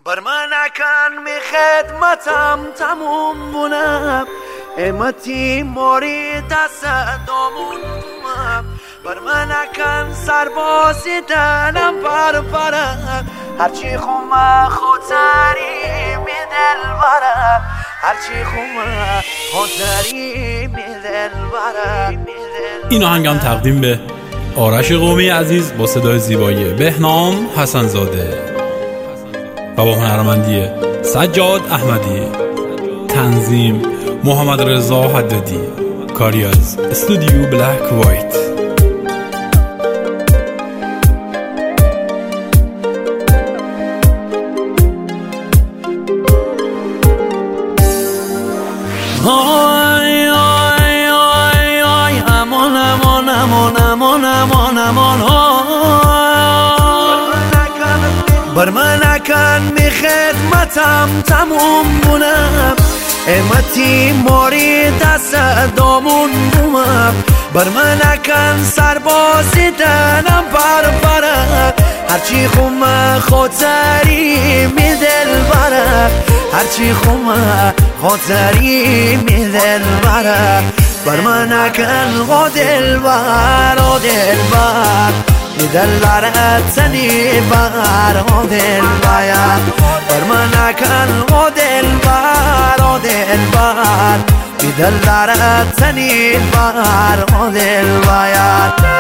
بر من نکن می خدمتم تموم مونم امتی موری دست دامون بومم بر من نکن سربازی دلم پر پرم هرچی خومه خودتری می دل برم هرچی خومه خودتری می دل برم. این آهنگم تقدیم به آرش قومی عزیز با صدای زیبایی بهنام حسن‌زاده و با هنرمندی سجاد احمدی، تنظیم محمد رضا حدادی، کاری از استودیو بلک وایت. آی آی آی آی امان امان امان امان امان امان بر من نکن می خدمتم تموم مونم امتی موری دست دامون بومم بر من نکن سربازی دلم پر پرم هرچی خومه خودتری می دل برم هرچی خومه خودتری می دل برم بر من نکن او دل بر او دل بر می دل برد زنی بر او دل باید بر من نکن او دل بر او دل بر می دل برد زنی بر او دل باید.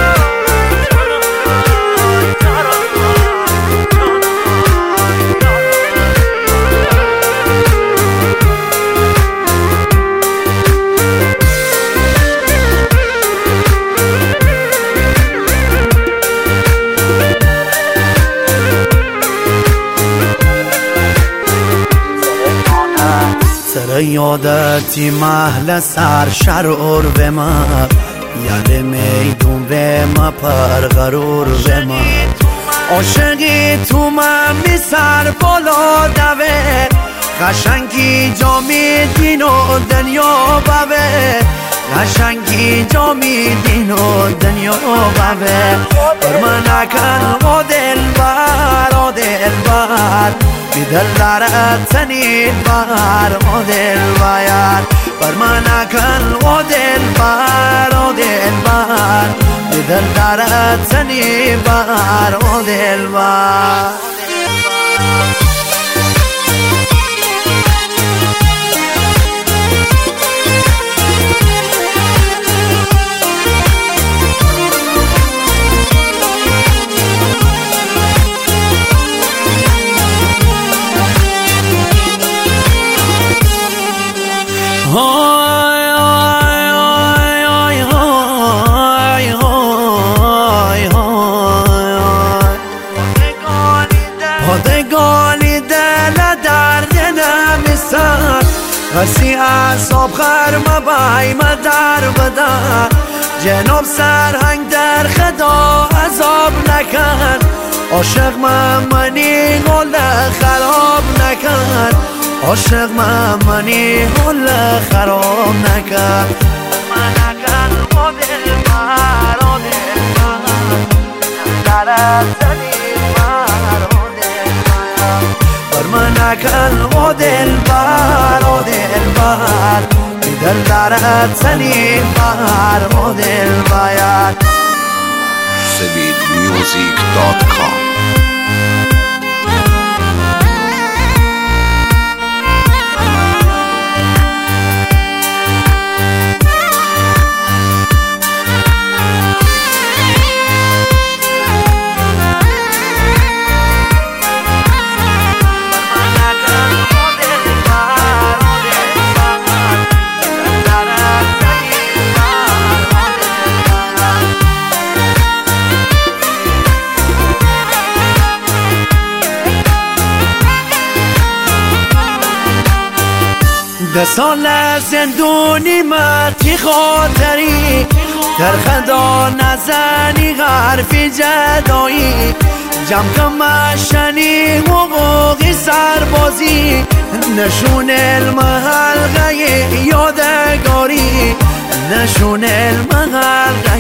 یادتی محل سر شرور به ما یاد میدون به ما پرقرور به ما عاشقی تو من می سر بالا دوه قشنگی جا میدین و دنیا بوه قشنگی جا میدین و دنیا بوه بر من نکن و دل بر و دل بر بی دل دارد زنید بر و دل باید بر من نکن و دل بر و دل بر بی دل دارد زنید بر و دل بر. پادگانی دل درد نمیسن کسی اعصاب خرم بایم در بدن جناب سرهنگ در خدا عذاب نکن عاشق منی گل خراب نکن عاشق منی گل خراب نکن من نکن و دل بر و دل بر درد زنی بر من نکن و دل بر و دل بر بی دل دارد زنی بر و دل باید. SaveitMusic.com ده سال زندونی متی خاطری در خدا نزنی حرفی جدایی جمع کم مشنی حقوقی سربازی نشون المحلقه یادگاری نشون المحلقه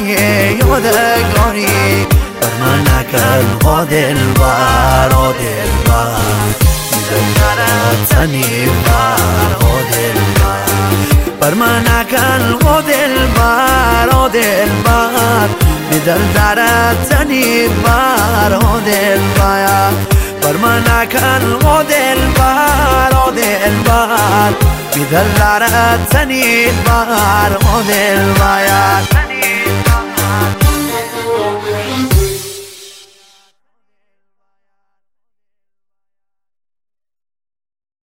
یادگاری بر من نکن و دل بر تنی بر او دلبر بر من نکن او دلبر می دل دارد تنی بر او دلبر بر من نکن او دلبر می دل دارد تنی بر او دلبر